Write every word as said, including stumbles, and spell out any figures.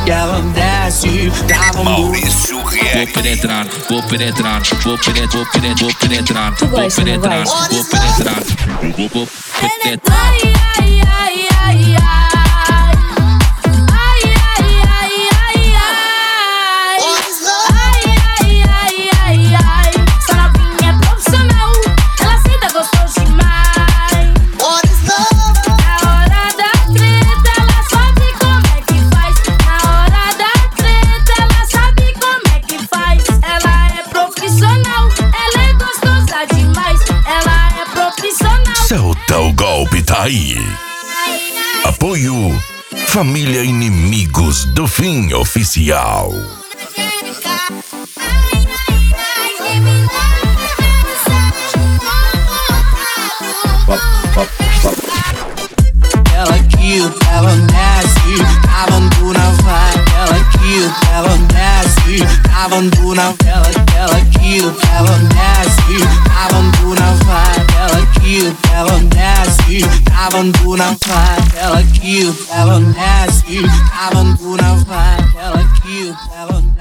que ela desce, dava Maurício Reis. Vou penetrar, vou penetrar, vou penetrar, vou penetrar, vou penetrar, Tu vou gosta, não penetrar, vai? vou penetrar, vou vou penetrar. Ai, ai, ai, ai, ai. Ai, ai, ai, ai, ai. Ai, ai, ai, ai, ai. Essa novinha é profissional, ela senta gostoso demais. Na hora da treta, ela sabe como é que faz. Na hora da treta, ela sabe como é que faz. Ela é profissional, ela é gostosa demais. Ela é profissional. Solta o golpe, tá aí. Apoio Família Inimigos do Fim Oficial. ela quita, ela desce, abandona, vai. Ela quita, ela desce, abandona. Ela, ela quita, ela desce, abandona, vai. Ela quita, ela desce, abandona, vai. Ela quita, ela desce, abandona, vai. Ela quita, ela